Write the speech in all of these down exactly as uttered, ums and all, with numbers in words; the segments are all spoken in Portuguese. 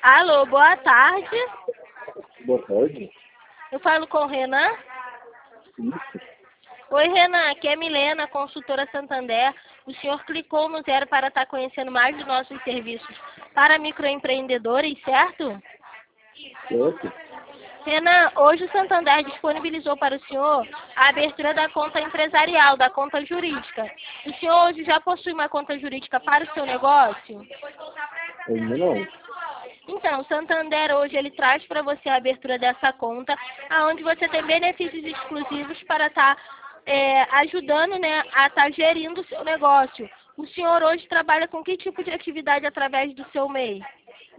Alô, boa tarde. Boa tarde. Eu falo com o Renan. Isso. Oi, Renan, aqui é Milena, consultora Santander. O senhor clicou no zero para estar conhecendo mais dos nossos serviços para microempreendedores, certo? Certo. Renan, hoje o Santander disponibilizou para o senhor a abertura da conta empresarial, da conta jurídica. O senhor hoje já possui uma conta jurídica para o seu negócio? Ainda não. Então, o Santander hoje ele traz para você a abertura dessa conta, onde você tem benefícios exclusivos para estar é, ajudando, né, a estar gerindo o seu negócio. O senhor hoje trabalha com que tipo de atividade através do seu M E I?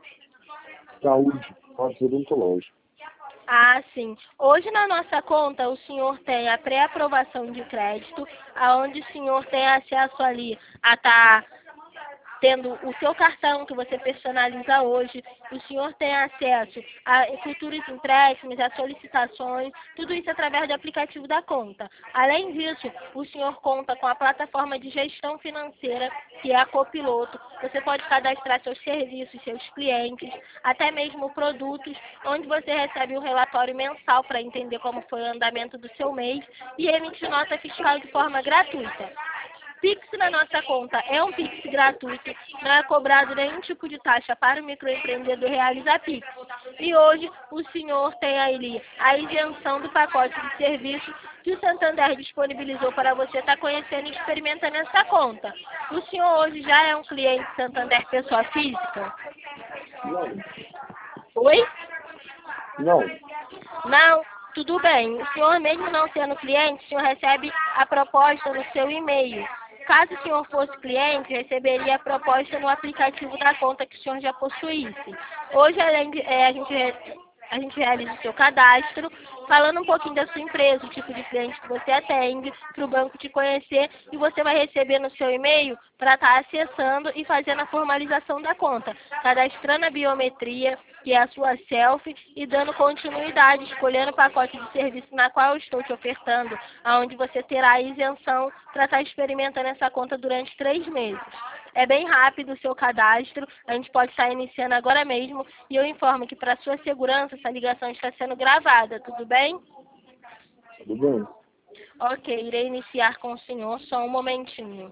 Saúde. Pode ser odontológico. Ah, sim. Hoje na nossa conta o senhor tem a pré-aprovação de crédito, aonde o senhor tem acesso ali a estar tendo o seu cartão que você personaliza hoje, o senhor tem acesso a futuros empréstimos, a solicitações, tudo isso através do aplicativo da conta. Além disso, o senhor conta com a plataforma de gestão financeira, que é a Copiloto. Você pode cadastrar seus serviços, seus clientes, até mesmo produtos, onde você recebe um relatório mensal para entender como foi o andamento do seu mês e emite nota fiscal de forma gratuita. Pix na nossa conta é um Pix gratuito, não é cobrado nenhum tipo de taxa para o microempreendedor realizar Pix. E hoje o senhor tem ali a isenção do pacote de serviços que o Santander disponibilizou para você estar conhecendo e experimentando essa conta. O senhor hoje já é um cliente Santander pessoa física? Não. Oi? Não. Não? Tudo bem. O senhor, mesmo não sendo cliente, o senhor recebe a proposta no seu e-mail. Caso o senhor fosse cliente, receberia a proposta no aplicativo da conta que o senhor já possuísse. Hoje, além de, é, a, gente, a gente realiza o seu cadastro, falando um pouquinho da sua empresa, o tipo de cliente que você atende, para o banco te conhecer, e você vai receber no seu e-mail para estar acessando e fazendo a formalização da conta, cadastrando a biometria, que é a sua selfie, e dando continuidade, escolhendo o pacote de serviço na qual eu estou te ofertando, onde você terá a isenção para estar experimentando essa conta durante três meses. É bem rápido o seu cadastro, a gente pode estar iniciando agora mesmo, e eu informo que para sua segurança essa ligação está sendo gravada, tudo bem? Tudo bem. Ok, irei iniciar com o senhor, só um momentinho.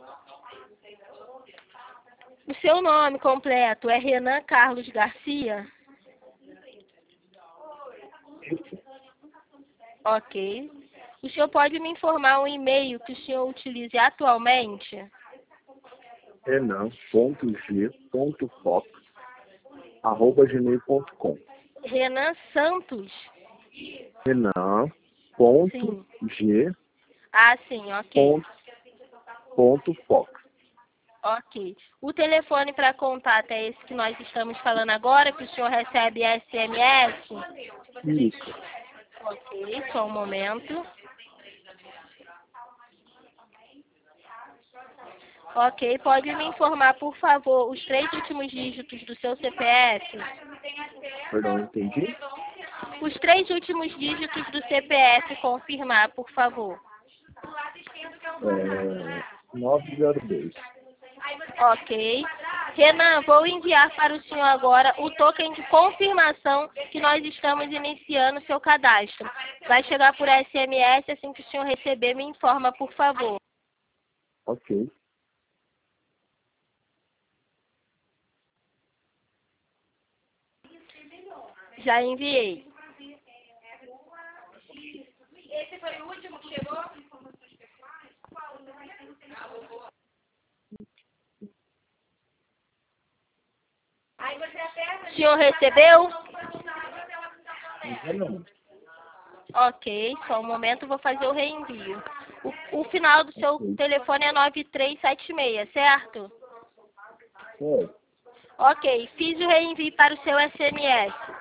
O seu nome completo é Renan Carlos Garcia? Isso. Ok. O senhor pode me informar o e-mail que o senhor utilize atualmente? renan.g.fox arroba gmail ponto com. Renan Santos? renan.g. Ah, sim, ok. Ponto, ponto fox. Ok. O telefone para contato é esse que nós estamos falando agora, que o senhor recebe S M S? Isso. Ok, só um momento. Ok, pode me informar, por favor, os três últimos dígitos do seu C P F? Perdão, entendi? Os três últimos dígitos do C P F, confirmar, por favor. É, nove zero dois. Ok. Renan, vou enviar para o senhor agora o token de confirmação que nós estamos iniciando o seu cadastro. Vai chegar por S M S, assim que o senhor receber, me informa, por favor. Ok. Já enviei. Esse foi o último que chegou? Aí você aperta. O senhor recebeu? Ainda não. Ok, só um momento, vou fazer o reenvio. O, o final do seu Ok. telefone é nove três sete seis, certo? Certo. Ok, fiz o reenvio para o seu S M S.